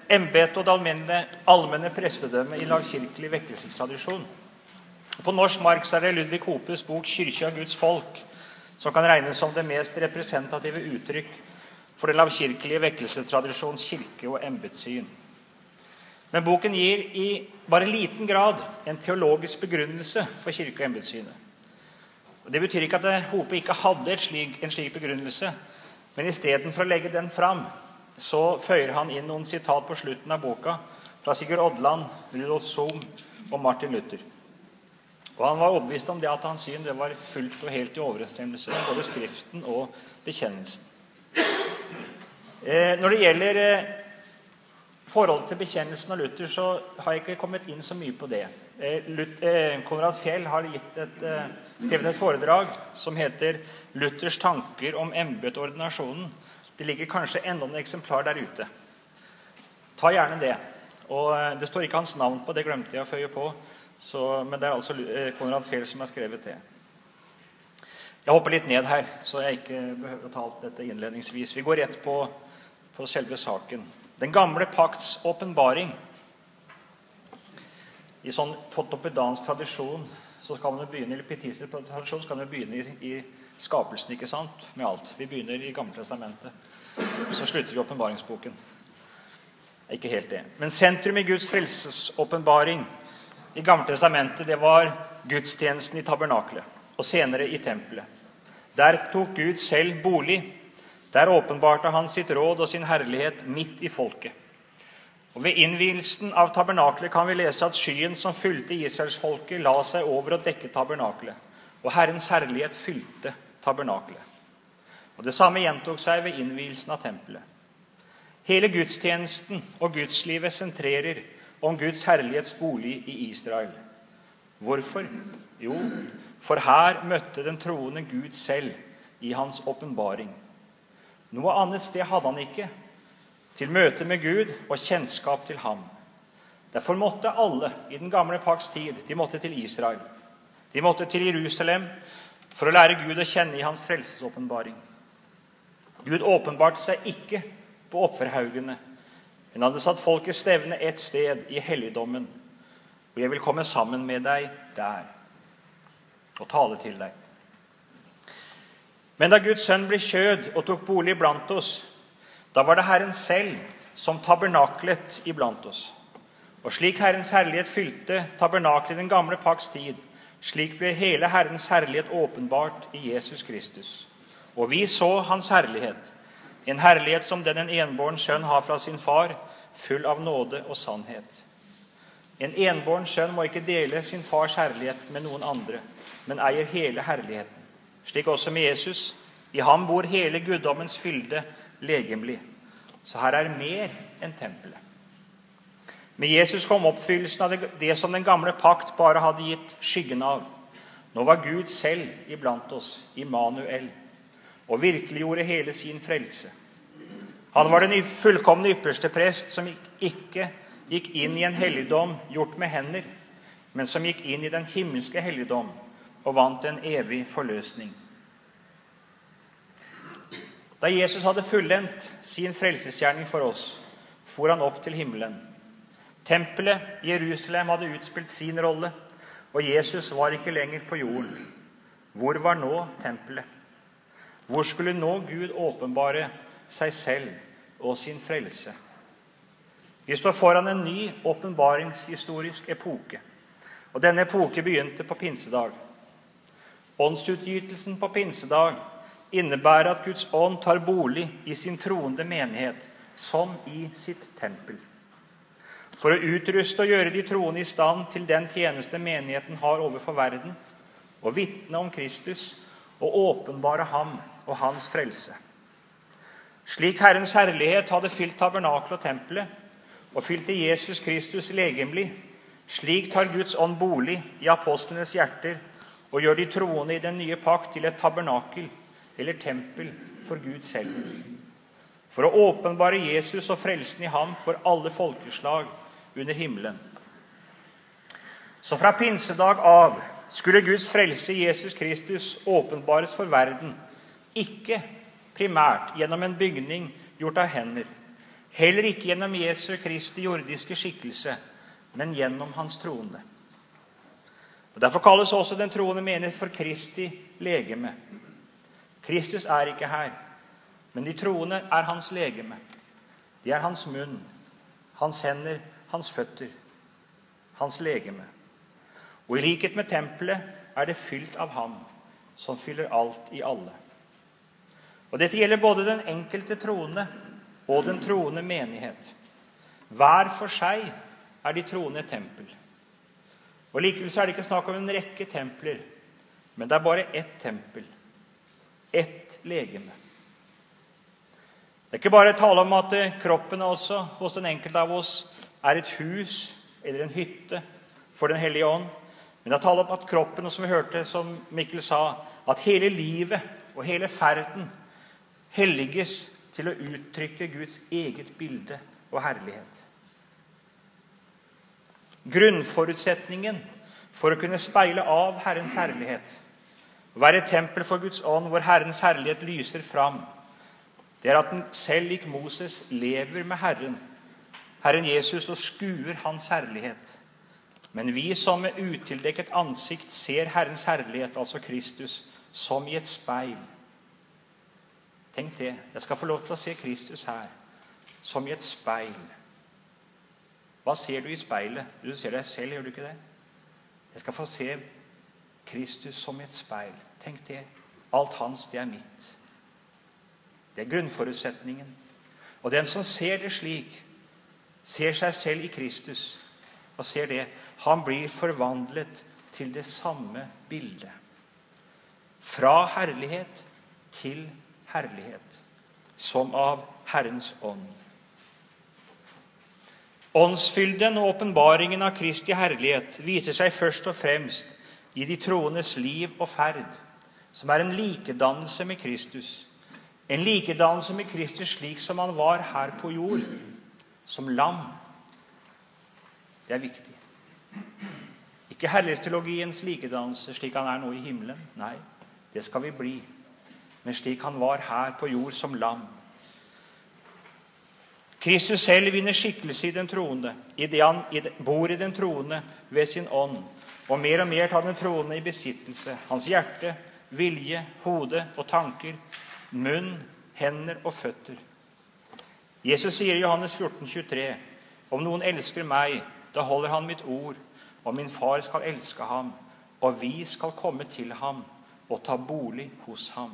embete og det allmenne prestedømme i lavkirkelig vekkelsestradisjon. På norsk mark så det Ludvig Hopes bok «Kyrkja av Guds folk», som kan regnes som det mest representative uttrykk for den lavkirkelige vekkelsestradisjons kirke- og embetssyn. Men boken gir i bare liten grad en teologisk begrunnelse for kirke- og embetssynet. Det betyr ikke at Hope ikke hadde en slik begrunnelse, men i stedet for å legge den fram, så føyer han inn noen sitat på slutten av boka fra Sigurd Odland, Rudolf Sohm og Martin Luther. Og han var overbevist om det at hans syn det var fullt og helt i overensstemmelse med både skriften og bekjennelsen. Når det gjelder forholdet til bekjennelsen av Luther, så har jeg ikke kommet inn så mye på det. Konrad Fjell har skrevet et foredrag som heter «Luthers tanker om embet og ordinasjonen». Det ligger kanskje enda en eksemplar der ute. Ta gjerne det. Og det står ikke hans navn på, det glemte jeg å føye på, men det altså Konrad Fjell som har skrevet det. Jeg hopper litt ned her, så jeg ikke behøver å ta alt dette innledningsvis. Vi går rett på selve saken. Den gamle pakts åpenbaring. I sånn potopedansk tradisjon, så skal man begynne, eller pietistisk tradisjon, skal man begynne i skapelsen, ikke sant? Med alt. Vi begynner i Gamle testamentet. Så slutter vi åpenbaringsboken. Ikke helt det. Men sentrum i Guds frelsesåpenbaring i Gamle testamentet, det var gudstjenesten i tabernaklet, og senere i tempelet. Der tok Gud selv bolig. Der åpenbarte han sitt råd og sin herlighet midt i folket. Og ved innvielsen av tabernaklet kan vi lese at skyen som fylte Israelsfolket la seg over og dekket tabernaklet, og Herrens herlighet fylte tabernaklet. Og det samme gjentok seg ved innvielsen av tempelet. Hele gudstjenesten og gudslivet sentrerer om Guds herlighetsbolig i Israel. Hvorfor? Jo, for her møtte den troende Gud selv i hans åpenbaring. Noe annet sted hadde han ikke, til møte med Gud og kjennskap til ham. Derfor måtte alle i den gamle pakts tid, de måtte til Israel. De måtte til Jerusalem for å lære Gud å kjenne i hans frelsesåpenbaring. Gud åpenbarte seg ikke på offerhaugene, men hadde satt folket stevne et sted i helligdommen, og jeg vil komme sammen med deg der og tale til deg. Men da Guds sønn ble kjød og tok bolig blant oss, da var det Herren selv som tabernaklet iblant oss. Og slik Herrens herlighet fylte tabernaklet i den gamle pakts tid, slik ble hele Herrens herlighet åpenbart i Jesus Kristus. Og vi så hans herlighet, en herlighet som den en enbåren sønn har fra sin far, full av nåde og sannhet. En enbåren sønn må ikke dele sin fars herlighet med noen andre, men eier hele herligheten. Slik også med Jesus. I ham bor hele guddommens fylde legemlig. Så her er mer enn tempelet. Med Jesus kom oppfyllelsen av det som den gamle pakt bare hadde gitt skyggen av. Nå var Gud selv iblant oss, Immanuel, og virkeliggjorde hele sin frelse. Han var den fullkomne ypperste prest som ikke gikk inn i en helligdom gjort med hender, men som gikk inn i den himmelske helligdom og vant en evig forløsning. Da Jesus hadde fullendt sin frelsesgjerning for oss, for han opp til himmelen. Tempelet i Jerusalem hadde utspilt sin rolle, og Jesus var ikke lenger på jorden. Hvor var nå tempelet? Hvor skulle nå Gud åpenbare seg selv og sin frelse? Vi står foran en ny åpenbaringshistorisk epoke, og denne epoke begynte på pinsedag. Åndsutgytelsen på pinsedag innebærer at Guds ånd tar bolig i sin troende menighet, som i sitt tempel. For å utruste og gjøre de troende i stand til den tjeneste menigheten har overfor verden, og vitne om Kristus, og åpenbare ham og hans frelse. Slik Herrens herlighet hadde fylt tabernakel og tempelet, og fylte Jesus Kristus legemlig, slik tar Guds ånd bolig i apostlenes hjerter, og gjør de troende i den nye pakt til et tabernakel, eller tempel for Gud selv. For å åpenbare Jesus og frelsen i ham for alle folkeslag under himmelen. Så fra pinsedag av skulle Guds frelse i Jesus Kristus åpenbares for verden, ikke primært gjennom en bygning gjort av hender, Heller ikke gjennom Jesu Kristi jordiske skikkelse, men gjennom hans troende. Og derfor kalles også den troende menighet for Kristi legeme. Kristus er ikke her, men de troende er hans legeme. De er hans munn, hans hender, hans føtter, hans legeme. Og i likhet med tempelet er det fylt av ham, som fyller alt i alle. Og dette gjelder både den enkelte troende og den troende menighet. Hver for seg er de troende et tempel. Og likevel så er det ikke snakk om en rekke templer, men det er bare ett tempel, ett legeme. Det er ikke bare tale om at kroppen altså hos den enkelte av oss er et hus eller en hytte for den hellige ånd, men det er tale om at kroppen, og som vi hørte, som Mikkel sa, at hele livet og hele ferden helliges til å uttrykke Guds eget bilde og herlighet. Grunnforutsetningen for å kunne speile av Herrens herlighet, å være et tempel for Guds ånd hvor Herrens herlighet lyser fram, det er at den selv lik Moses lever med Herren Jesus, og skuer hans herlighet. Men vi som med utildekket ansikt ser Herrens herlighet, altså Kristus, som i et speil. Tenk det, jeg skal få lov til å se Kristus her, som i et speil. Hva ser du i speilet? Du ser deg selv, gjør du ikke det? Jeg skal få se Kristus som i et speil. Tenk det, alt hans, det er mitt. Det er grunnforutsetningen. Og den som ser det slik, ser seg selv i Kristus, og ser det, han blir forvandlet til det samme bildet. Fra herlighet til herlighet, som av Herrens ånd. Åndsfylden og åpenbaringen av Kristi herlighet viser seg først og fremst i de troendes liv og ferd, som er en likedannelse med Kristus. En likedannelse med Kristus slik som han var her på jord, som lam. Det er viktig. Ikke herlighetsteologiens likedannelse slik han er nå i himmelen. Nei, det skal vi bli. Men slik han var her på jord som lam. Kristus selv vinner skikkelse i den troende, i det han bor i den troende ved sin ånd, og mer tar den troende i besittelse. Hans hjerte, vilje, hode og tanker, munn, hender og føtter. Jesus sier i Johannes 14,23, om noen elsker meg, da holder han mitt ord, og min far skal elske ham, og vi skal komme til ham og ta bolig hos ham.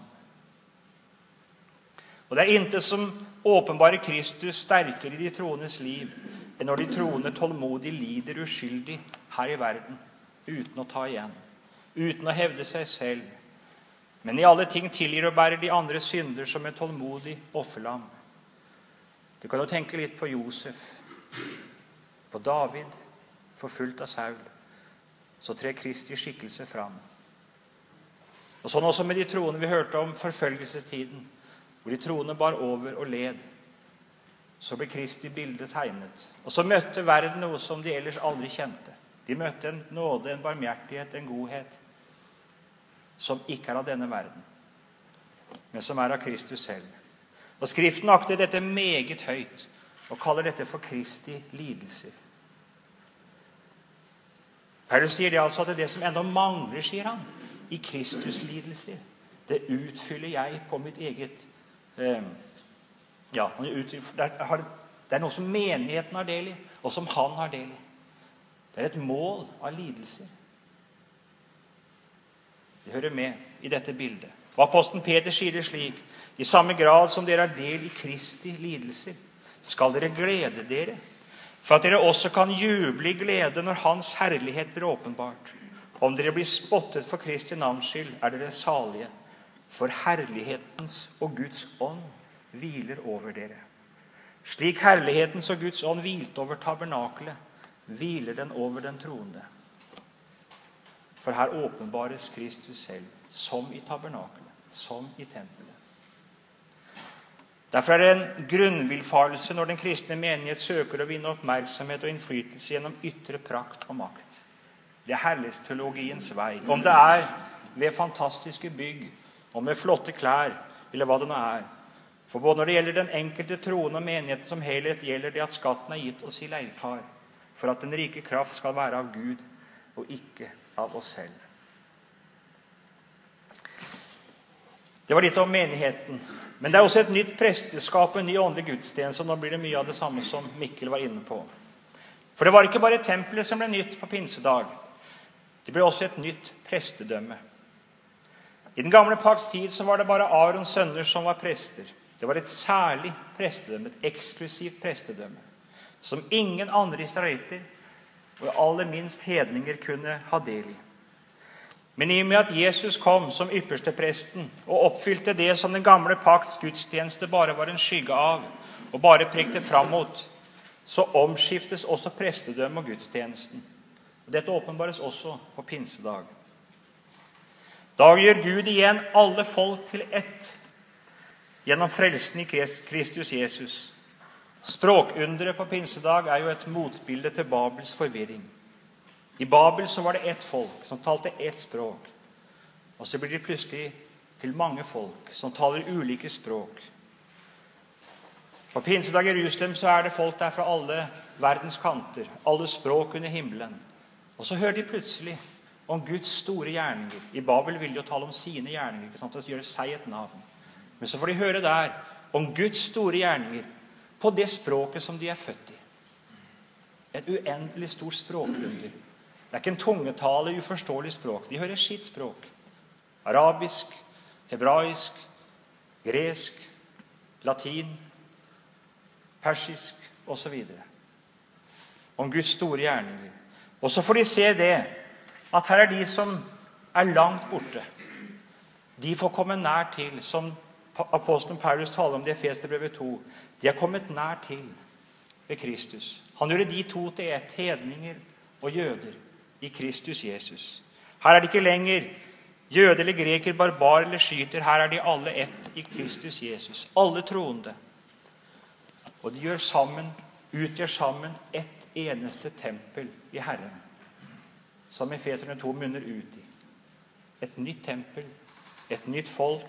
Og det er intet som åpenbarer Kristus sterkere i de troendes liv enn når de troende tålmodig lider uskyldig her i verden, uten å ta igjen, uten å hevde seg selv, men i alle ting tilgir og bærer de andre synder som et tålmodig offerlam. Du kan jo tenke litt på Josef, på David, forfulgt av Saul. Så trer Kristi skikkelse fram. Og sånn også med de troende vi hørte om forfølgelsestiden, hvor de troende bar over og led. Så ble Kristi bilde tegnet. Og så møtte verden noe som de ellers aldri kjente. De møtte en nåde, en barmhjertighet, en godhet, som ikke er av denne verden, men som er av Kristus selv. Og Skriften akter dette meget høyt, og kaller dette for Kristi lidelser. Paulus sier det altså at det er det som enda mangler, sier han, i Kristus lidelser. Det utfyller jeg på mitt eget det er noe som menigheten har del i, og som han har del i. Det er et mål av lidelser. Det hører med i dette bildet. Og apostelen Peter sier det slik: i samme grad som dere har del i Kristi lidelser, skal dere glede dere, for at dere også kan juble i glede når hans herlighet blir åpenbart. Om dere blir spottet for Kristi navns skyld, er dere salige, for herlighetens og Guds ånd hviler over dere. Slik herlighetens og Guds ånd hvilte over tabernakelet, hviler den over den troende. For her åpenbares Kristus selv, som i tabernakelet, som i tempelet. Derfor er det en grunnvilfarelse når den kristne menighet søker å vinne oppmerksomhet og innflytelse gjennom ytre prakt og makt. Det er herlighetsteologiens vei. Om det er ved fantastiske bygg, og med flotte klær, eller hva det nå er, For både når det gjelder den enkelte troende og menigheten som helhet, gjelder det at skatten er gitt oss i leirkar, for at den rike kraft skal være av Gud og ikke av oss selv. Det var litt om menigheten. Men det er også et nytt presteskap og en ny åndelig gudstjeneste, og nå blir det mye av det samme som Mikkel var inne på. For det var ikke bare tempelet som ble nytt på pinsedag. Det ble også et nytt prestedømme. I den gamle pakts tid så var det bare Arons sønner som var prester. Det var et særlig prestedømme, et eksklusivt prestedømme, som ingen andre israelitter, og aller minst hedninger, kunne ha del i. Men i og med at Jesus kom som ypperste presten og oppfylte det som den gamle pakts gudstjeneste bare var en skygge av, og bare prekte fram mot, så omskiftes også prestedømme og gudstjenesten. Og dette åpenbares også på pinsedag. Da gjør Gud igjen alle folk til ett, gjennom frelsen i Kristus Jesus. Språkunderet på pinsedag er jo et motbilde til Babels forvirring. I Babel så var det ett folk som talte ett språk. Og så blir det plutselig til mange folk som taler ulike språk. På pinsedag i Jerusalem så er det folk der fra alle verdens kanter, alle språk under himmelen. Og så hører de plutselig om Guds store gjerninger. I Babel vil de jo tale om sine gjerninger, ikke sant? Og gjøre seg et navn. Men så får de høre der om Guds store gjerninger på det språket som de er født i. Et uendelig stort språkunder. Det er ikke en tungetale, uforståelig språk. De hører sitt språk. Arabisk, hebraisk, gresk, latin, persisk og så videre. Om Guds store gjerninger. Og så får de se det, at her er de som er langt borte. De får komme nær til, som apostelen Paulus taler om det i Efeserbrevet 2. De har kommet nær til ved Kristus. Han gjorde de to til ett, hedninger og jøder, i Kristus Jesus. Her er det ikke lenger jøde eller greker, barbar eller skyter. Her er de alle ett i Kristus Jesus. Alle troende. Og de utgjør sammen ett eneste tempel i Herren, som Efeserne 2 munner ut i. Et nytt tempel, et nytt folk.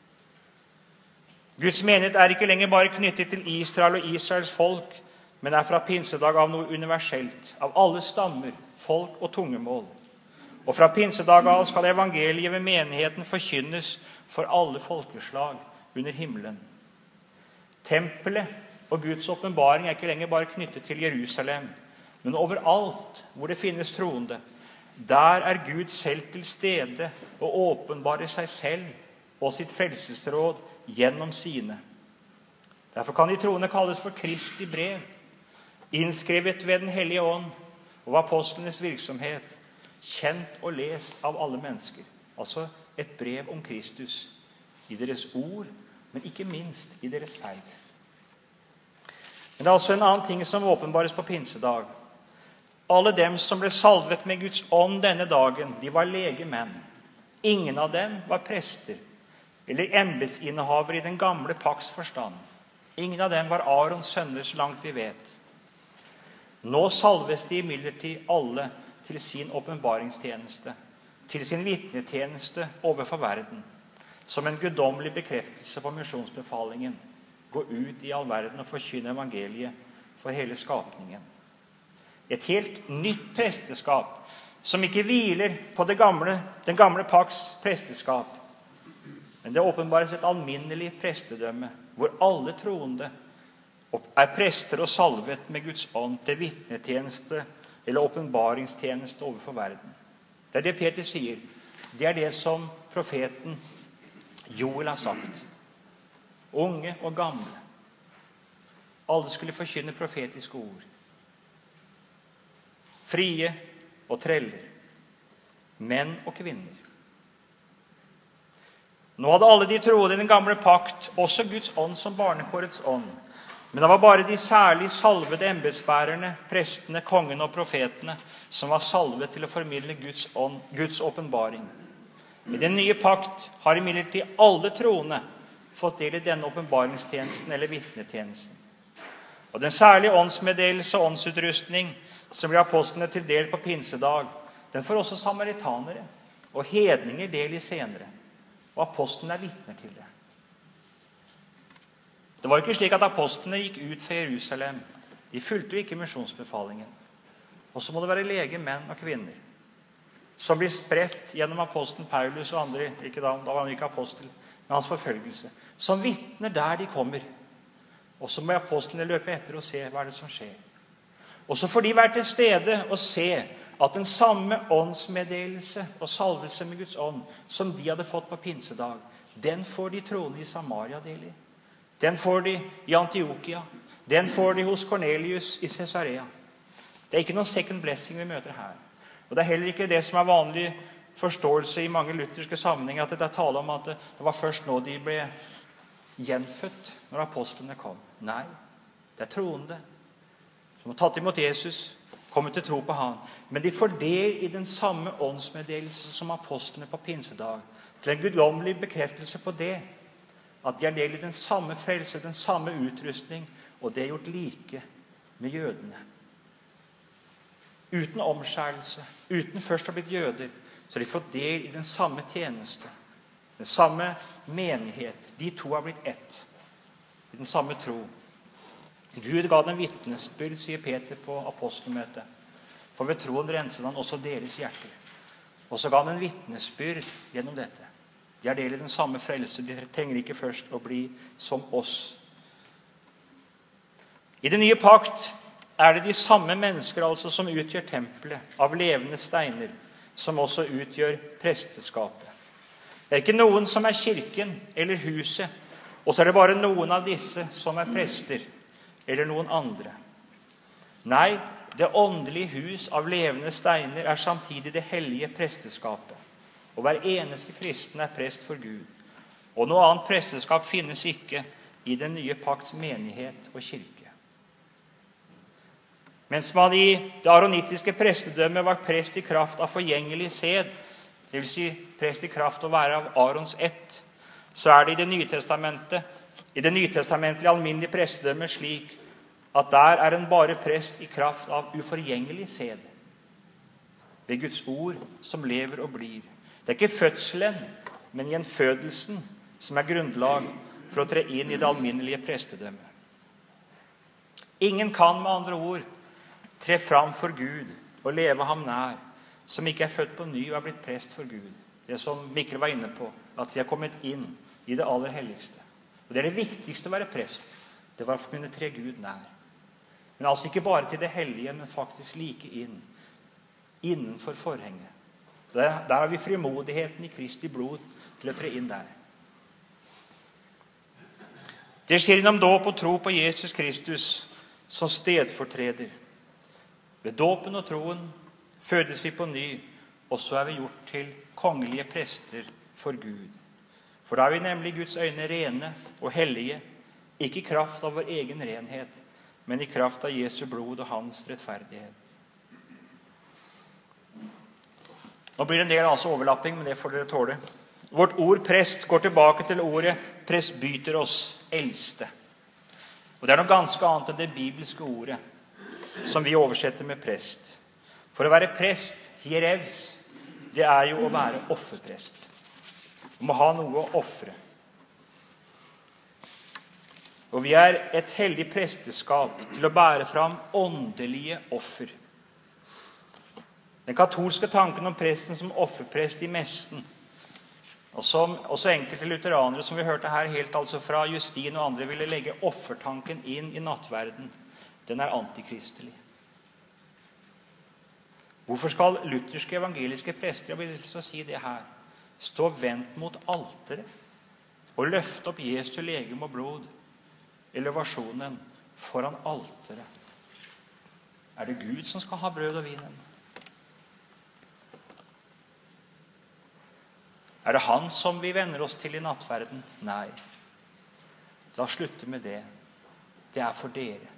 Guds menighet er ikke lenger bare knyttet til Israel og Israels folk, men er fra pinsedag av noe universelt, av alle stammer, folk og tungemål. Og fra pinsedag av skal evangeliet ved menigheten forkynnes for alle folkeslag under himmelen. Tempelet og Guds åpenbaring er ikke lenger bare knyttet til Jerusalem, men overalt hvor det finnes troende. Der er Gud selv til stede og åpenbarer seg selv og sitt frelsesråd gjennom sine. Derfor kan de troende kalles for Kristi brev, innskrevet ved den hellige ånd og apostlenes virksomhet, kjent og lest av alle mennesker. Altså et brev om Kristus i deres ord, men ikke minst i deres ferd. Men det er også en annen ting som åpenbares på pinsedag. Alle dem som ble salvet med Guds ånd denne dagen, de var legemenn. Ingen av dem var prester eller embetsinnehaver i den gamle pakts forstand. Ingen av dem var Arons sønner, så langt vi vet. Nå salves de imidlertid alle til sin åpenbaringstjeneste, til sin vitnetjeneste overfor verden, som en guddommelig bekreftelse på misjonsbefalingen. Gå ut i all verden og forkynne evangeliet for hele skapningen. Et helt nytt presteskap, som ikke hviler på den gamle pakts presteskap. Men det åpenbares et alminnelig prestedømme, hvor alle troende er prester og salvet med Guds ånd til vitnetjeneste eller åpenbaringstjeneste overfor verden. Det er det Peter sier. Det er det som profeten Joel har sagt. Unge og gamle. Alle skulle forkynne profetiske ord. Frie og treller. Menn og kvinner. Nå hadde alle de troende i den gamle pakt også Guds ånd som barnekårets ånd. Men det var bare de særlig salvede embetsbærerne, prestene, kongene og profetene som var salvet til å formidle Guds åpenbaring. I den nye pakt har imidlertid alle troende fått del i denne åpenbaringstjenesten eller vitnetjenesten. Og den særlige åndsmeddelelse og åndsutrustning som blir apostlene til del på pinsedag, den får også samaritanere og hedninger del i senere. Og apostlene er vitner til det. Det var ikke slik at apostlene gikk ut fra Jerusalem. De fulgte jo ikke misjonsbefalingen. Og så må det være lege, menn og kvinner, som blir spredt gjennom apostelen Paulus og andre, ikke da var han ikke apostel, men hans forfølgelse, som vittner der de kommer. Og så må apostlene løpe etter og se hva er det som skjer. Og så får de være til stede og se at den samme åndsmeddelelse og salvelse med Guds ånd som de hadde fått på pinsedag, den får de troende i Samaria del i. Den får de i Antiokia. Den får de hos Cornelius i Caesarea. Det er ikke noen second blessing vi møter her. Og det er heller ikke det som er vanlig forståelse i mange lutherske sammenhenger, at det er tale om at det var først nå de ble gjenfødt når apostlene kom. Nei, det er troende som har tatt imot Jesus, kommet til tro på han. Men de får del i den samme åndsmeddelelse som apostlene på pinsedag. Til en guddommelig bekreftelse på det, at de er del i den samme frelse, den samme utrustning, og det er gjort like med jødene. Uten omskjærelse, uten først å ha blitt jøder, så har de fått del i den samme tjeneste, den samme menighet. De to har blitt ett, i den samme tro. Gud ga dem vitnesbyrd, sier Peter på apostelmøtet. For ved troen renset han også deres hjerter. Og så ga han en vitnesbyrd gjennom dette. De er del i den samme frelse. De trenger ikke først å bli som oss. I den nye pakt er det de samme mennesker altså som utgjør tempelet av levende steiner, som også utgjør presteskapet. Det er ikke noen som er kirken eller huset, og så er det bare noen av disse som er prester, eller noen andre. Nei, det åndelige hus av levende steiner er samtidig det hellige presteskapet. Og hver eneste kristen er prest for Gud. Og noe annet presteskap finnes ikke i den nye pakts menighet og kirke. Mens man i det aronittiske prestedømmet var prest i kraft av forgjengelig sed, det vil si prest i kraft å være av Arons ett, så er det i det nytestamentlige alminnelige prestedømmet slik at der er en bare prest i kraft av uforgjengelig sed, ved Guds ord som lever og blir. Det er ikke fødselen, men gjenfødelsen som er grunnlag for å tre inn i det alminnelige prestedømmet. Ingen kan med andre ord tre fram for Gud og leve ham nær, som ikke er født på ny og er blitt prest for Gud. Det som Mikkel var inne på, at vi er kommet inn i det aller helligste. Og det er det viktigste å være prest. Det var å kunne tre Gud nær. Men altså ikke bare til det hellige, men faktisk like inn, innenfor forhenget. Der har vi frimodigheten i Kristi blod til å tre inn der. Det skjer gjennom dåp og tro på Jesus Kristus som stedfortreder. Ved dåpen og troen fødes vi på ny, og så er vi gjort til kongelige prester for Gud. For da er vi nemlig i Guds øyne rene og hellige, ikke i kraft av vår egen renhet, men i kraft av Jesu blod og hans rettferdighet. Nå blir det en del overlapping, men det får dere tåle. Vårt ord prest går tilbake til ordet presbyteros, eldste. Og det er noe ganske annet enn det bibelske ordet, som vi oversetter med prest. For å være prest, hierevs, det er jo å være offerprest. Du må ha noe å offre. Og vi er et hellig presteskap til å bære fram åndelige offer. Den katolske tanken om presten som offerprest i messen, og som også enkelte lutheranere, som vi hørte her helt fra Justin og andre, ville legge offertanken inn i nattverden, den er antikristelig. Hvorfor skal lutherske evangeliske prester, jeg vil lyst til å si det her, stå vendt mot alteret og løfte opp Jesu legeme og blod, elevasjonen, foran alteret? Er det Gud som skal ha brød og vinen? Er det han som vi venner oss til i nattverden? Nei. La oss slutte med det. Det er for dere.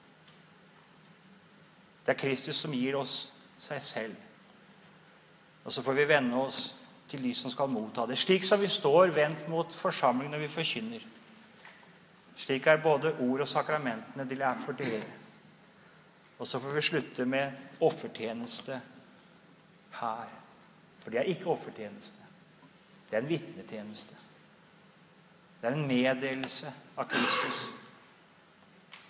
Det er Kristus som gir oss seg selv. Og så får vi vende oss til de som skal motta det. Slik som vi står vendt mot forsamlingen når vi forkynner. Slik er både ord og sakramentene, de er for dere. Og så får vi slutte med offertjeneste her. For det er ikke offertjeneste. Det er en vitnetjeneste. Det er en meddelelse av Kristus.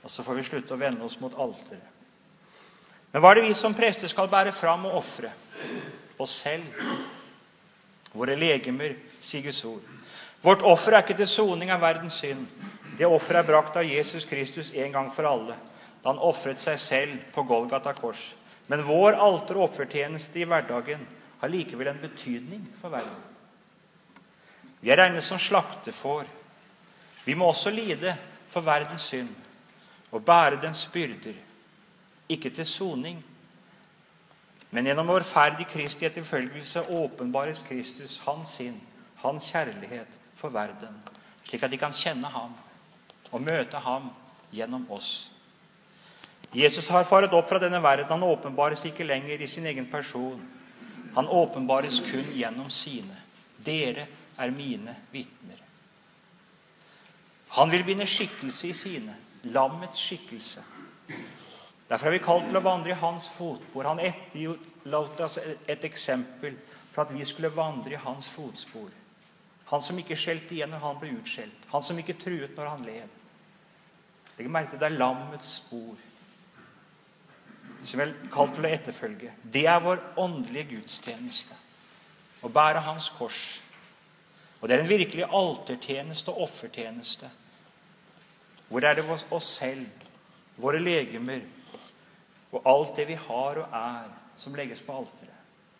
Og så får vi slutte å vende oss mot alteret. Men hva er det vi som prester skal bære fram og offre? Oss selv. Våre legemer, sier Guds ord. Vårt offer er ikke til soning av verdens synd. Det offeret er brakt av Jesus Kristus en gang for alle, da han offret seg selv på Golgata kors. Men vår alter- og offertjeneste i hverdagen har likevel en betydning for verden. Vi er regnet som slaktefår. Vi må også lide for verdens synd og bære dens byrder, ikke til soning, men gjennom vår ferd i Kristi etterfølgelse åpenbares Kristus, hans sinn, hans kjærlighet for verden, slik at de kan kjenne ham og møte ham gjennom oss. Jesus har faret opp fra denne verden. Han åpenbares ikke lenger i sin egen person. Han åpenbares kun gjennom sine. Dere er mine vitner. Han vil vinne skikkelse i sine, lammets skikkelse. Derfor er vi kalt til å vandre i hans fotspor. Han etterlot oss et eksempel for at vi skulle vandre i hans fotspor. Han som ikke skjelte igjen når han ble utskjelt. Han som ikke truet når han led. Legg merke til det er lammets spor som vi er kalt til å etterfølge. Det er vår åndelige gudstjeneste. Å bære hans kors. Og det er en virkelig altertjeneste og offertjeneste. Hvor er det oss selv, våre legemer, og alt det vi har og er, som legges på alteret.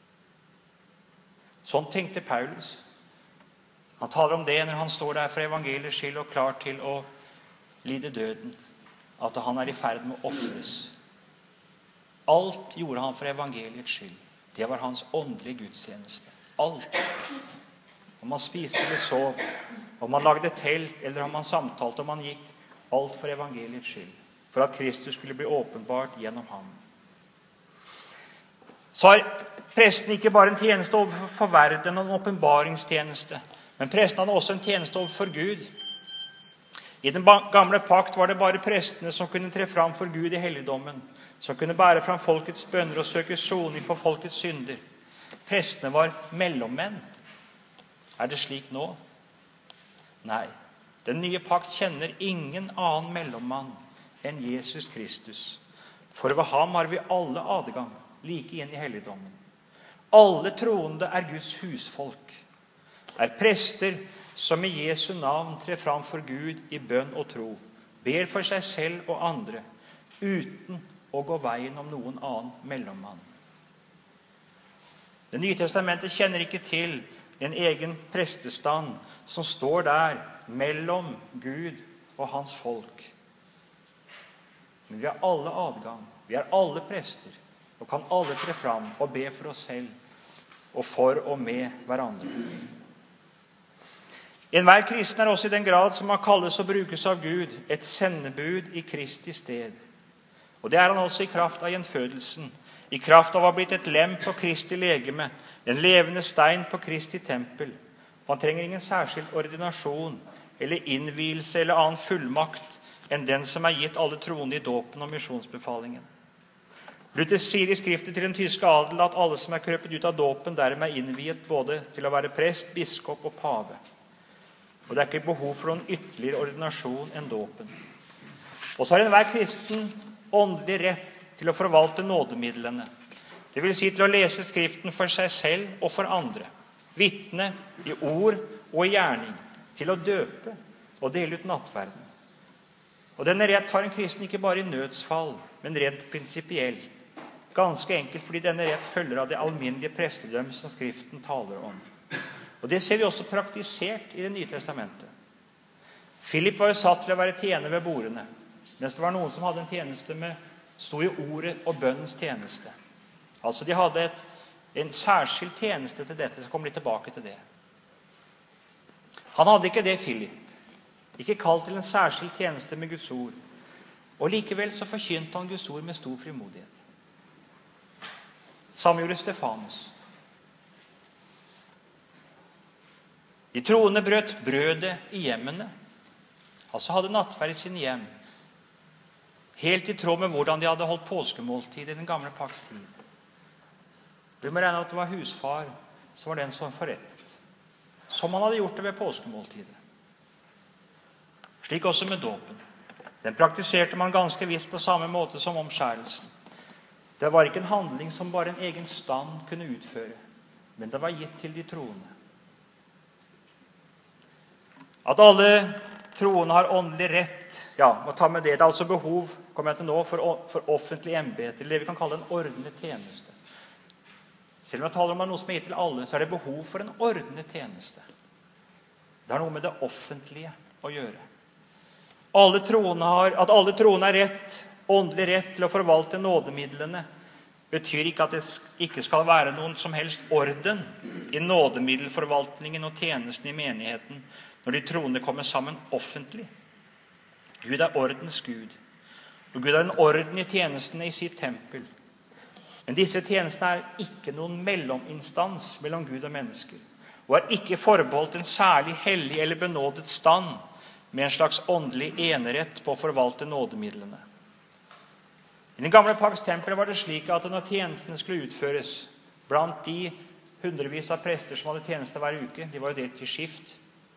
Sånn tenkte Paulus. Han taler om det når han står der for evangeliets skyld og klar til å lide døden. At han er i ferd med å offres. Alt gjorde han for evangeliets skyld. Det var hans åndelige gudstjeneste. Alt. Om han spiste eller sov, om han lagde telt, eller om han samtalte, om han gikk. Alt for evangeliets skyld. For at Kristus skulle bli åpenbart gjennom ham. Så har presten ikke bare en tjeneste overfor verden og en åpenbaringstjeneste, men presten hadde også en tjeneste overfor Gud. I den gamle pakt var det bare prestene som kunne tre fram for Gud i helligdommen, som kunne bære fram folkets bønner og søke soning for folkets synder. Prestene var mellommenn. Er det slik nå? Nei. Den nye pakt kjenner ingen annen mellommann enn Jesus Kristus. For ved ham har vi alle adgang, like inn i helligdommen. Alle troende er Guds husfolk, er prester som i Jesu navn trer fram for Gud i bønn og tro, ber for seg selv og andre, uten å gå veien om noen annen mellommann. Det nye testamentet kjenner ikke til en egen prestestand som står der mellom Gud og hans folk. Men vi har alle adgang, vi er alle prester, og kan alle tre fram og be for oss selv, og for og med hverandre. Enhver kristen er også i den grad som han kalles og brukes av Gud, et sendebud i Kristi sted. Og det er han også i kraft av gjenfødelsen, i kraft av å ha blitt et lem på Kristi legeme, en levende stein på Kristi tempel. Man trenger ingen særskilt ordinasjon, eller innvielse eller annen fullmakt enn den som er gitt alle troende i dåpen og misjonsbefalingen. Luther sier i skriftet til den tyske adel at alle som er krøpet ut av dåpen dermed er innviet både til å være prest, biskop og pave. Og det er ikke behov for noen ytterligere ordinasjon enn dåpen. Og så har enhver kristen åndelig rett til å forvalte nådemidlene. Det vil si til å lese skriften for seg selv og for andre. Vitne i ord og i gjerning. Til å døpe og dele ut nattverden. Og denne rett har en kristen ikke bare i nødsfall, men rent prinsipielt. Ganske enkelt fordi denne rett følger av det alminnelige prestedømme som skriften taler om. Og det ser vi også praktisert i Det nye testamentet. Philip var jo satt til å være tjener ved bordene, mens det var noen som hadde en tjeneste sto i ordet og bønnens tjeneste. Altså de hadde en særskilt tjeneste til dette, så kommer litt tilbake til det. Han hadde ikke det, Philip. Ikke kalt til en særskilt tjeneste med Guds ord. Og likevel så forkynte han Guds ord med stor frimodighet. Samme gjorde Stefanus. De troende brøt brødet i hjemmene. Altså hadde nattverd i sine hjem. Helt i tråd med hvordan de hadde holdt påskemåltid i den gamle pakts tid. Vi må regne at det var husfar som var den som forrettet. Som han hadde gjort det ved påskemåltidet. Slik også med dåpen. Den praktiserte man ganske visst på samme måte som omskjærelsen. Det var ikke en handling som bare en egen stand kunne utføre, men det var gitt til de troende. At alle troende har åndelig rett, må ta med det. Det er altså behov, kommer jeg til nå, for offentlig embete, eller det vi kan kalle en ordnet tjeneste. Selv om jeg taler om noe som er gitt til alle, så er det behov for en ordnet tjeneste. Det har noe med det offentlige å gjøre. At alle troende har åndelig rett til å forvalte nådemidlene, betyr ikke at det ikke skal være noen som helst orden i nådemiddelforvaltningen og tjenesten i menigheten når de troende kommer sammen offentlig. Gud er ordens Gud, og Gud har en orden i tjenestene i sitt tempel. Men disse tjenestene er ikke noen mellominstans mellom Gud og mennesker, og er ikke forbeholdt en særlig hellig eller benådet stand med en slags åndelig enerett på å forvalte nådemidlene. I den gamle pakts tempel var det slik at når tjenestene skulle utføres, blant de hundrevis av prester som hadde tjeneste hver uke, de var jo delt i skift,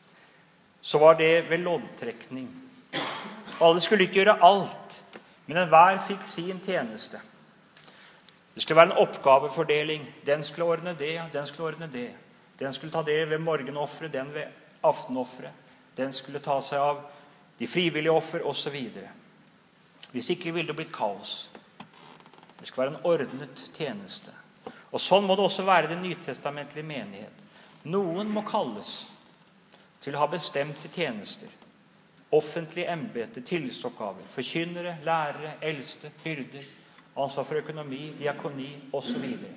så var det ved loddtrekning. Alle skulle ikke gjøre alt, men enhver fikk sin tjeneste. Det skulle være en oppgavefordeling. Den skulle ordne det, den skulle ordne det. Den skulle ta det ved morgenoffre, den ved aftenoffre. Den skulle ta seg av de frivillige offer, og så videre. Hvis ikke ville det blitt kaos. Det skal være en ordnet tjeneste. Og sånn må det også være i den nytestamentlige menighet. Noen må kalles til å ha bestemte tjenester. Offentlige embete, tillitsoppgaver, forkynnere, lærere, eldste, hyrder, ansvar for økonomi, diakoni, og så videre.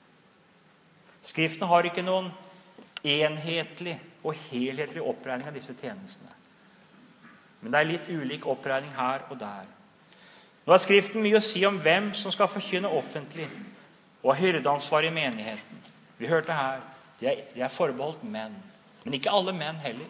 Skriften har ikke noen enhetlig og helhetlig oppregning av disse tjenestene. Men det er litt ulik oppregning her og der. Nå har Skriften mye å si om hvem som skal forkynne offentlig og ha hyrdeansvar i menigheten. Vi hørte her, det er forbeholdt menn. Men ikke alle menn heller.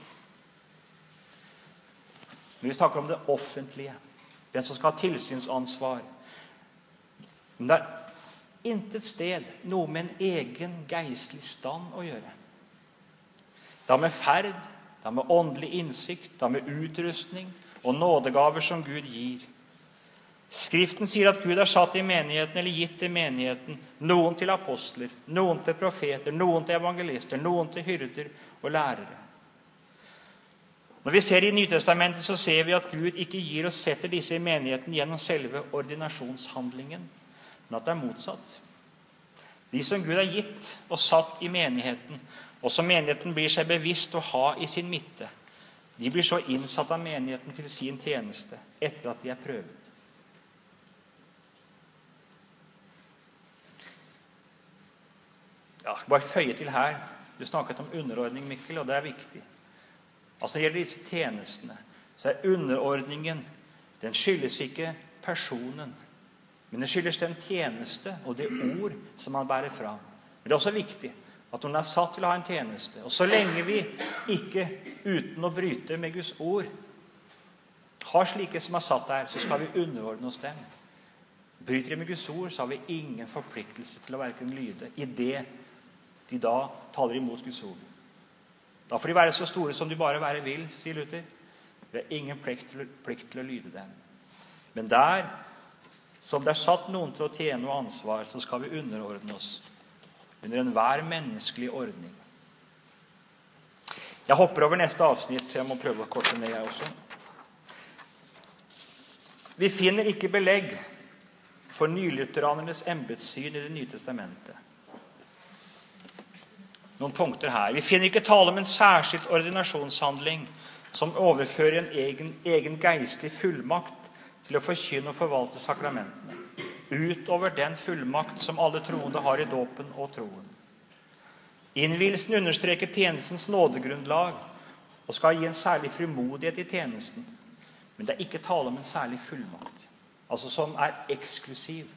Men vi snakker om det offentlige. Hvem som skal ha tilsynsansvar. Men det er intet sted noe med en egen geistlig stand å gjøre. Det har med ferd, det har med åndelig innsikt, det har med utrustning og nådegaver som Gud gir. Skriften sier at Gud har satt i menigheten, eller gitt i menigheten, noen til apostler, noen til profeter, noen til evangelister, noen til hyrder og lærere. Når vi ser i Nytestamentet, så ser vi at Gud ikke gir og setter disse i menigheten gjennom selve ordinasjonshandlingen, men at det er motsatt. De som Gud har gitt og satt i menigheten, og som menigheten blir seg bevisst å ha i sin midte, de blir så innsatt av menigheten til sin tjeneste etter at de er prøvet. Bare føye til her. Du snakket om underordning, Mikkel, og det er viktig. Altså, når det gjelder disse tjenestene, så er underordningen, den skyldes ikke personen, men det skyldes den tjeneste og det ord som man bærer fram. Men det er også viktig at noen er satt til å ha en tjeneste, og så lenge vi ikke, uten å bryte med Guds ord, har slike som er satt der, så skal vi underordne oss dem. Bryter vi med Guds ord, så har vi ingen forpliktelse til å hverken lyde i det de da taler imot Guds ord. Da får de være så store som de bare være vil, sier Luther. Vi har ingen plikt til å lyde dem. Men der, som det er satt noen til å tjene og ansvar, så skal vi underordne oss under enhver menneskelig ordning. Jeg hopper over neste avsnitt, for jeg må prøve å korte ned jeg også. Vi finner ikke belegg for nylutheranernes embetssyn i Det nye testamentet. Noen punkter her. Vi finner ikke tale om en særskilt ordinasjonshandling som overfører en egen geistlig fullmakt til å forkynne og forvalte sakramentene, utover den fullmakt som alle troende har i dåpen og troen. Innvielsen understreker tjenestens nådegrunnlag og skal gi en særlig frimodighet i tjenesten, men det er ikke tale om en særlig fullmakt, altså som er eksklusiv.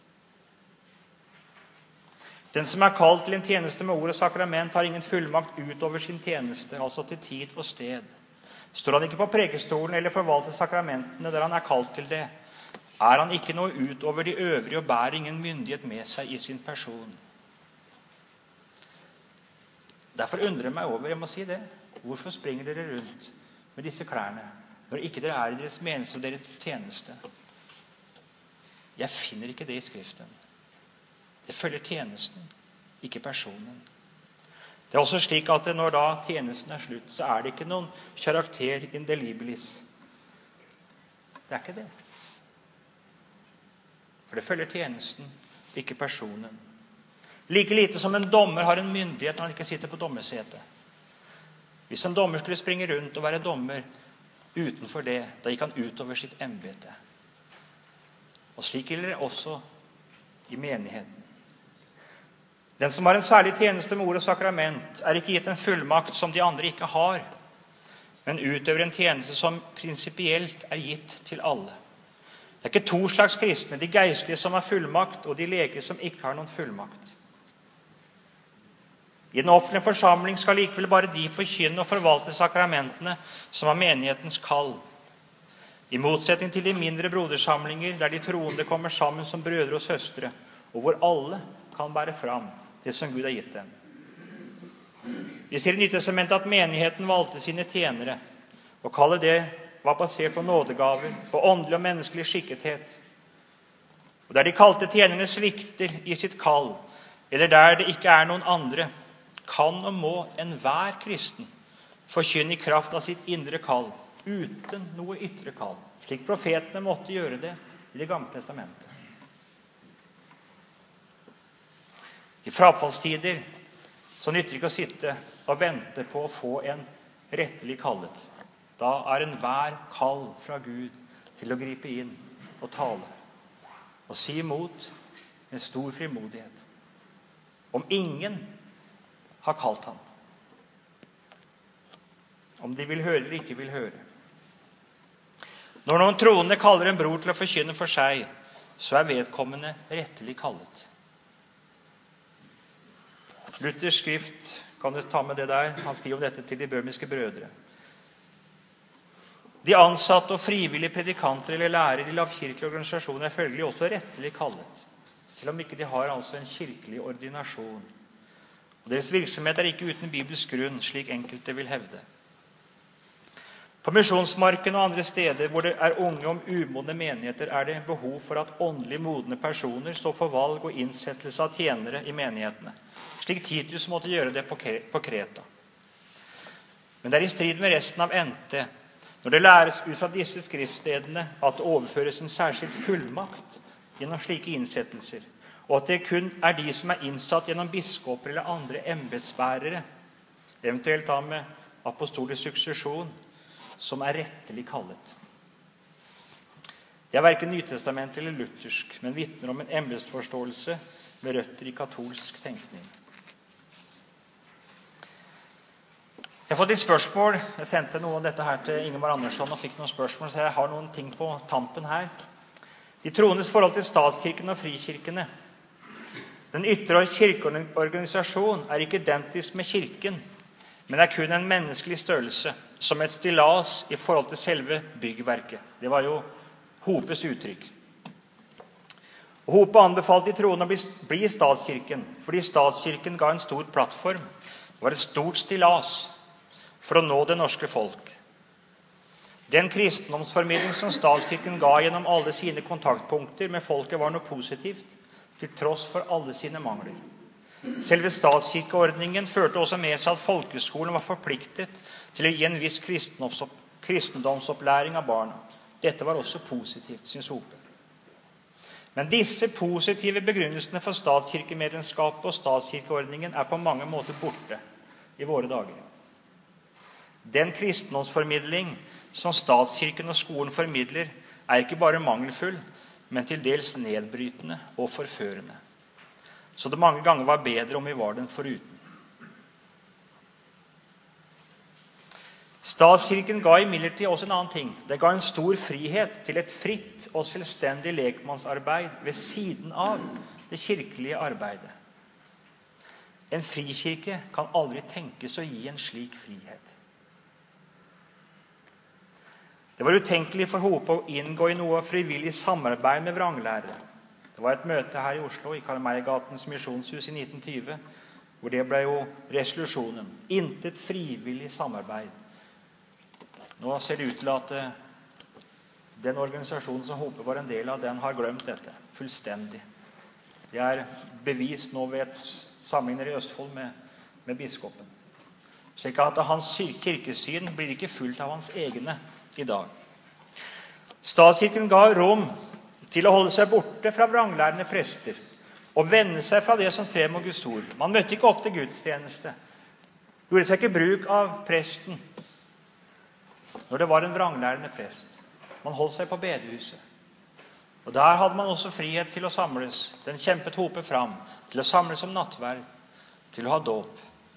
Den som er kalt til en tjeneste med ord og sakrament, har ingen fullmakt utover sin tjeneste, altså til tid og sted. Står han ikke på prekestolen eller forvalter sakramentene der han er kalt til det, er han ikke noe utover de øvrige og bærer ingen myndighet med seg i sin person. Derfor undrer jeg meg over, jeg må si det, hvorfor springer dere rundt med disse klærne, når ikke dere er i deres menighet og deres tjeneste. Jeg finner ikke det i Skriften. Det følger tjenesten, ikke personen. Det er også slik at når da tjenesten er slutt, så er det ikke noen karakter indelibilis. Det er ikke det. For det følger tjenesten, ikke personen. Like lite som en dommer har en myndighet når han ikke sitter på dommersetet. Hvis en dommer skulle springe rundt og være dommer utenfor det, da gikk han utover sitt embete. Og slik gjelder det også i menigheten. Den som har en særlig tjeneste med ord og sakrament, er ikke gitt en fullmakt som de andre ikke har, men utøver en tjeneste som prinsipielt er gitt til alle. Det er ikke to slags kristne, de geistlige som har fullmakt, og de leger som ikke har noen fullmakt. I den offentlige forsamling skal likevel bare de forkynne og forvalte sakramentene som har menighetens kall. I motsetning til de mindre brodersamlinger, der de troende kommer sammen som brødre og søstre, og hvor alle kan bære fram det som Gud har gitt dem. Vi ser i Nytestamentet at menigheten valgte sine tjenere, og kallet det var basert på nådegaver, på åndelig og menneskelig skikkethet. Og der de kalte tjenerne svikter i sitt kall, eller der det ikke er noen andre, kan og må enhver kristen forkynne i kraft av sitt indre kall, uten noe ytre kall, slik profetene måtte gjøre det i Det gamle testamentet. I frafallstider så nytter det ikke å sitte og vente på å få en rettelig kallet. Da er enhver kall fra Gud til å gripe inn og tale, og si imot med stor frimodighet. Om ingen har kalt ham, om de vil høre eller ikke vil høre. Når noen troende kaller en bror til å forkynne for seg, så er vedkommende rettelig kallet. Luthers skrift, kan du ta med det der? Han skriver om dette til de bøhmiske brødre. De ansatte og frivillige predikanter eller lærere i lavkirkelige organisasjoner er følgelig også rettelig kallet, selv om ikke de har altså en kirkelig ordinasjon. Og deres virksomhet er ikke uten bibelsk grunn, slik enkelte vil hevde. På misjonsmarken og andre steder hvor det er unge om umodne menigheter, er det behov for at åndelig modne personer står for valg og innsettelse av tjenere i menighetene, slik Titus måtte gjøre det på Kreta. Men det er i strid med resten av NT når det læres ut fra disse skriftstedene at det overføres en særskilt fullmakt gjennom slike innsettelser, og at det kun er de som er innsatt gjennom biskoper eller andre embetsbærere, eventuelt da med apostolisk suksesjon, som er rettelig kallet. Det er hverken nytestamentlig eller luthersk, men vitner om en embetsforståelse med røtter i katolsk tenkning. Jeg har fått litt spørsmål. Jeg sendte noe av dette her til Ingemar Andersson og fikk noen spørsmål, så jeg har noen ting på tampen her. De troendes forhold til statskirken og frikirkene. Den ytre kirkeorganisasjon er ikke identisk med kirken, men er kun en menneskelig størrelse, som et stillas i forhold til selve byggverket. Det var jo Hopes uttrykk. Og Hope anbefalte de troende å bli statskirken, fordi statskirken ga en stor plattform. Det var et stort stillas for å nå det norske folk. Den kristendomsformidling som statskirken ga gjennom alle sine kontaktpunkter med folket, var noe positivt, til tross for alle sine mangler. Selve statskirkeordningen førte også med seg at folkeskolen var forpliktet til å gi en viss kristendomsopplæring av barna. Dette var også positivt, synes Hope. Men disse positive begrunnelsene for statskirkemedlemskapet og statskirkeordningen er på mange måter borte i våre dager. Den kristendomsformidling som statskirken og skolen formidler, er ikke bare mangelfull, men til dels nedbrytende og forførende. Så det mange ganger var bedre om vi var den foruten. Statskirken ga imidlertid også en annen ting. Det ga en stor frihet til et fritt og selvstendig lekmannsarbeid ved siden av det kirkelige arbeidet. En frikirke kan aldri tenkes å gi en slik frihet. Det var utenkelig for Hope å inngå i noe frivillig samarbeid med vranglærere. Det var et møte her i Oslo, i Karl May-gatens misjonshus i 1920, hvor det ble jo resolusjonen. Intet frivillig samarbeid. Nå ser det ut til at den organisasjonen som Hope var en del av, den har glemt dette fullstendig. Det er bevist nå ved et samlinger i Østfold med biskopen. Slik at hans kirkesyn blir ikke fulgt av hans egne i dag. Statskirken ga rom til å holde seg borte fra vranglærende prester og vende seg fra det som stred mot Guds ord. Man møtte ikke opp til gudstjeneste. Gjorde seg ikke bruk av presten når det var en vranglærende prest. Man holdt seg på bedehuset. Og der hadde man også frihet til å samles. Den kjempet Hope fram til å samles om nattverd, til å ha dåp.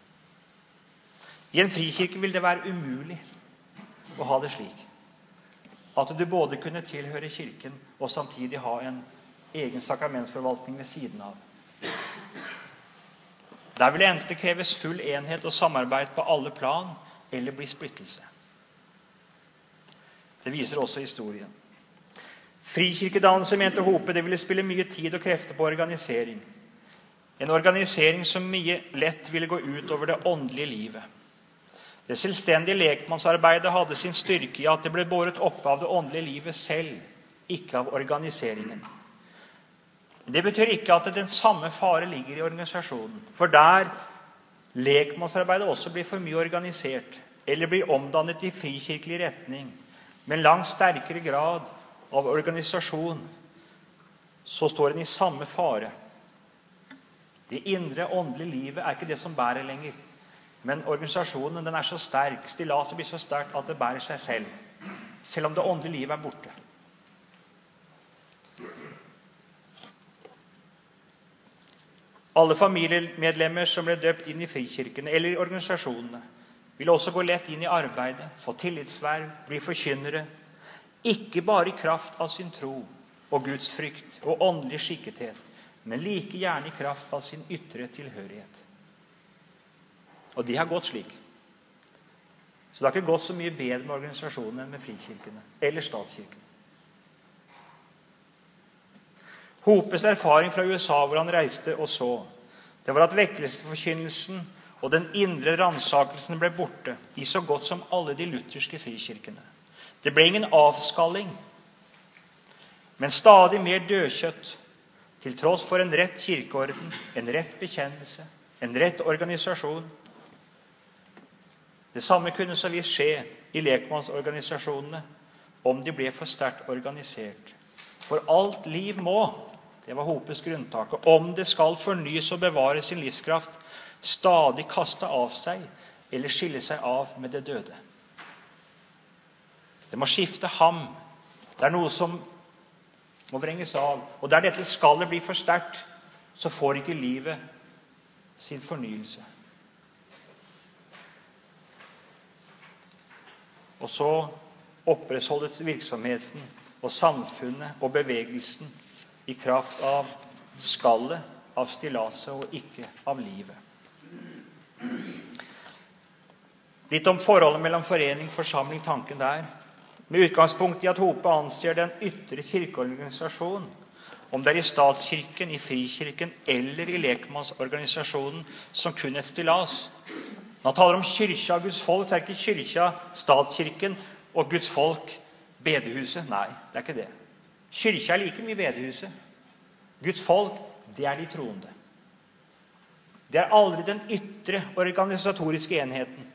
I en frikirke vil det være umulig å ha det slik. At du både kunne tilhøre kirken og samtidig ha en egen sakramentforvaltning ved siden av. Der vil det enten kreves full enhet og samarbeid på alle plan, eller bli splittelse. Det viser også historien. Frikirkedannelse, mente Hope, det ville spille mye tid og krefter på organisering. En organisering som mye lett ville gå ut over det åndelige livet. Det selvstendige lekmannsarbeidet hadde sin styrke i at det ble båret opp av det åndelige livet selv, ikke av organiseringen. Det betyr ikke at den samme fare ligger i organisasjonen, for der lekmannsarbeidet også blir for mye organisert, eller blir omdannet i frikirkelig retning, med en langt sterkere grad av organisasjon, så står den i samme fare. Det indre åndelige livet er ikke det som bærer lenger, men organisasjonen den er så sterk, stillaset blir så sterkt at det bærer seg selv, selv om det åndelige livet er borte. Alle familiemedlemmer som ble døpt inn i frikirkene eller i organisasjonene, vil også gå lett inn i arbeidet, få tillitsverv, bli forkynnere, ikke bare i kraft av sin tro og Guds frykt og åndelig skikkethet, men like gjerne i kraft av sin ytre tilhørighet. Og de har gått slik. Så det har ikke gått så mye bedre med organisasjonen enn med frikirkene eller statskirken. Hopes erfaring fra USA, hvor han reiste og så, det var at vekkelsesforkynnelsen og den indre rannsakelsen ble borte i så godt som alle de lutherske frikirkene. Det ble ingen avskalling, men stadig mer dødkjøtt, til tross for en rett kirkeorden, en rett bekjennelse, en rett organisasjon. Det samme kunne så visst skje i lekmannsorganisasjonene, om de ble for sterkt organisert. For alt liv må, det var Hopes grunntake, om det skal fornyes og bevare sin livskraft, stadig kaste av seg eller skille seg av med det døde. Det må skifte ham. Det er noe som må vrenges av. Og der dette skallet blir for sterkt, så får ikke livet sin fornyelse. Og så opprettholdes virksomheten og samfunnet og bevegelsen i kraft av skallet, av stillaset og ikke av livet. Litt om forholdet mellom forening, forsamling, tanken der. Med utgangspunkt i at Hope anser den ytre kirkeorganisasjon, om det er i statskirken, i frikirken eller i lekmannsorganisasjonen, som kun et stillas. Når han taler om kyrkja og Guds folk, så er ikke kyrkja statskirken og Guds folk bedehuset. Nei, det er ikke det. Kyrkja er like mye bedehuset. Guds folk, det er de troende. Det er aldri den ytre organisatoriske enheten.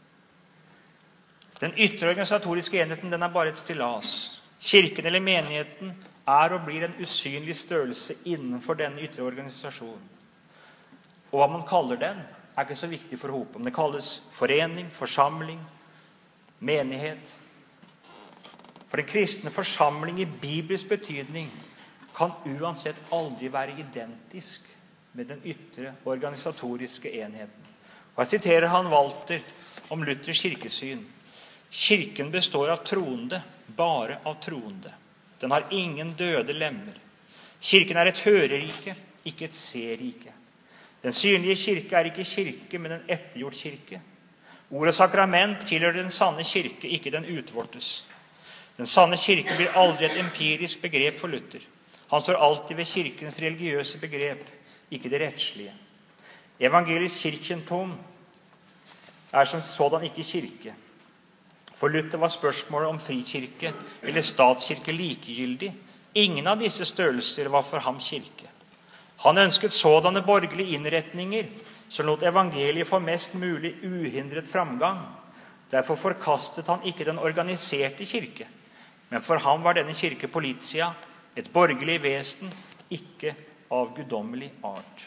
Den ytre organisatoriske enheten, den er bare et stillas. Kirken eller menigheten er og blir en usynlig størrelse innenfor denne ytre organisasjonen. Og hva man kaller den, er ikke så viktig for Hope. Om det kalles forening, forsamling, menighet. For den kristne forsamling i bibelsk betydning kan uansett aldri være identisk med den ytre organisatoriske enheten. Og jeg siterer han Walter om Luthers kirkesyn. Kirken består av troende, bare av troende. Den har ingen døde lemmer. Kirken er et hørerike, ikke et serike. Den synlige kirke er ikke kirke, men en ettergjort kirke. Ordet sakrament tilhører den sanne kirke, ikke den utvortes. Den sanne kirke blir aldri et empirisk begrep for Luther. Han står alltid ved kirkens religiøse begrep, ikke det rettslige. Evangelisk kirkentom er som sådan ikke kirke. For Luther var spørsmålet om frikirke eller statskirke likegyldig. Ingen av disse størrelser var for ham kirke. Han ønsket sådanne borgerlige innretninger som lot evangeliet få mest mulig uhindret framgang. Derfor forkastet han ikke den organiserte kirke, men for ham var denne kirke politia, et borgerlig vesen, ikke av guddommelig art.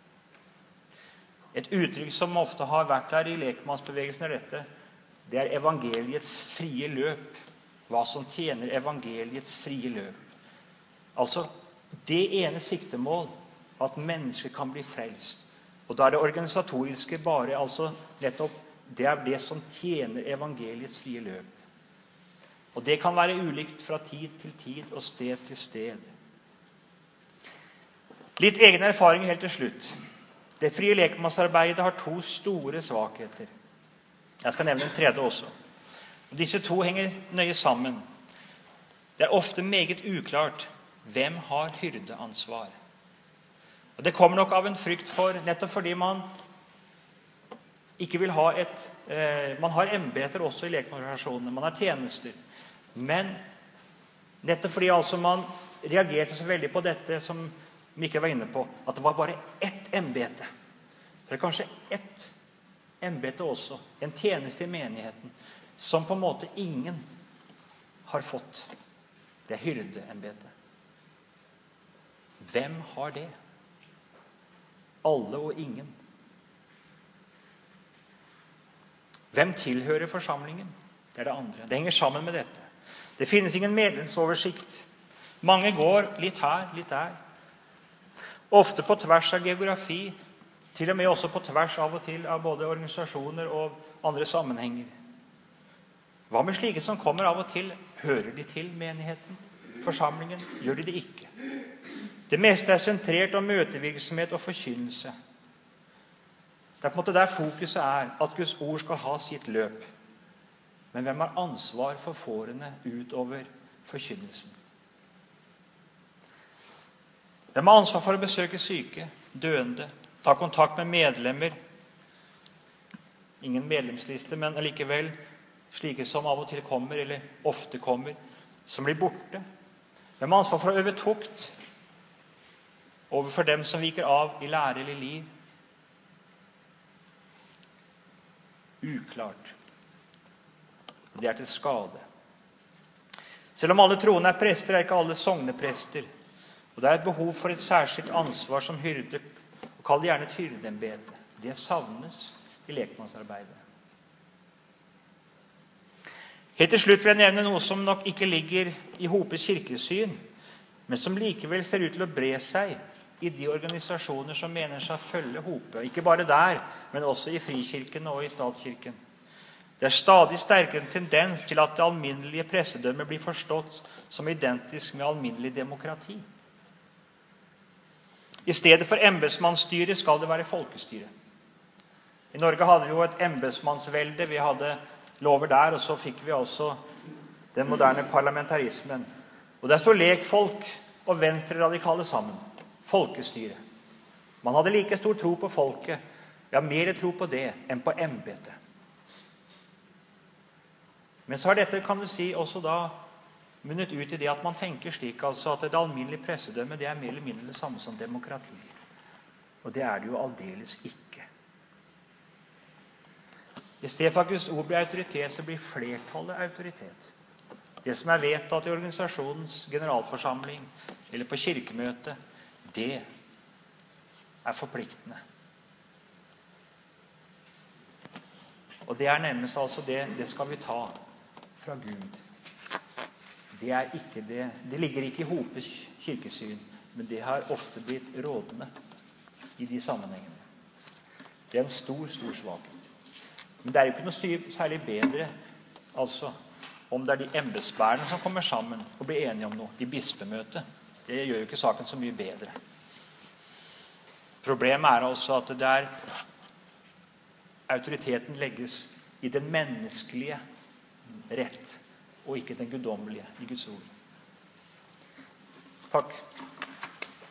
Et uttrykk som ofte har vært her i lekmannsbevegelsen er dette. Det er evangeliets frie løp. Hva som tjener evangeliets frie løp. Altså, det ene siktemål at mennesker kan bli frelst. Og da er det organisatoriske bare, altså nettopp, det er det som tjener evangeliets frie løp. Og det kan være ulikt fra tid til tid og sted til sted. Litt egen erfaring helt til slutt. Det frie lekmannsarbeidet har 2 store svakheter. Jeg skal nevne en tredje også. Disse 2 henger nøye sammen. Det er ofte meget uklart hvem har hyrdeansvar. Og det kommer nok av en frykt for, nettopp fordi man ikke vil ha man har embeter også i lekmannsorganisasjonene, man har tjenester. Men nettopp fordi altså man reagerte så veldig på dette som Mikkel var inne på, at det var bare ett embete. Det er kanskje ett embete også, en tjeneste i menigheten, som på en måte ingen har fått. Det er hyrdeembetet. Hvem har det? Alle og ingen. Hvem tilhører forsamlingen? Det er det andre. Det henger sammen med dette. Det finnes ingen medlemsoversikt. Mange går litt her, litt der. Ofte på tvers av geografi, til og med også på tvers av og til av både organisasjoner og andre sammenhenger. Hva med slike som kommer av og til? Hører de til menigheten, forsamlingen? Gjør de det ikke? Det meste er sentrert om møtevirksomhet og forkynnelse. Det er på en måte der fokuset er, at Guds ord skal ha sitt løp. Men hvem har ansvar for fårene utover forkynnelsen? Hvem har ansvar for å besøke syke, døende, ta kontakt med medlemmer? Ingen medlemsliste, men allikevel slike som av og til kommer, eller ofte kommer, som blir borte. Hvem har ansvar for å øve tukt overfor dem som viker av i lære eller liv? Uklart. Det er til skade. Selv om alle troende er prester, er ikke alle sogneprester. Og det er et behov for et særskilt ansvar som hyrde, og kall det gjerne et hyrdeembete. Det savnes i lekmannsarbeidet. Helt til slutt vil jeg nevne noe som nok ikke ligger i Hopes kirkesyn, men som likevel ser ut til å bre seg i de organisasjoner som mener seg å følge Hope. Ikke bare der, men også i frikirken og i statskirken. Det er stadig sterkere en tendens til at det alminnelige pressedømmet blir forstått som identisk med alminnelig demokrati. I stedet for embetsmannsstyre skal det være folkestyre. I Norge hadde vi jo et embetsmannsvelde, vi hadde lover der, og så fikk vi også den moderne parlamentarismen. Og der står lekfolk og venstreradikale sammen. Folkestyre. Man hadde like stor tro på folket, ja, mer tro på det enn på embetet. Men så har dette, kan du si, også da munnet ut i det at man tenker slik, altså at det alminnelige pressedømmet, det er mer eller mindre det samme som demokrati. Og det er det jo aldeles ikke. I stedet for at Guds ord blir autoritet, så blir flertallet autoritet. Det som er vedtatt i organisasjonens generalforsamling, eller på kirkemøtet, det er forpliktende. Og det er nærmest altså det skal vi ta fra Gud. Det er ikke det ligger ikke i Hopes kirkesyn, men det har ofte blitt rådende i de sammenhengene. Det er en stor, stor svakhet. Men det er jo ikke noe særlig bedre altså, om det er de embetsbærerne som kommer sammen og blir enige om noe i bispemøtet. Det gjør jo ikke saken så mye bedre. Problemet er altså at det er autoriteten legges i den menneskelige rett, og ikke den guddommelige i Guds ord. Takk.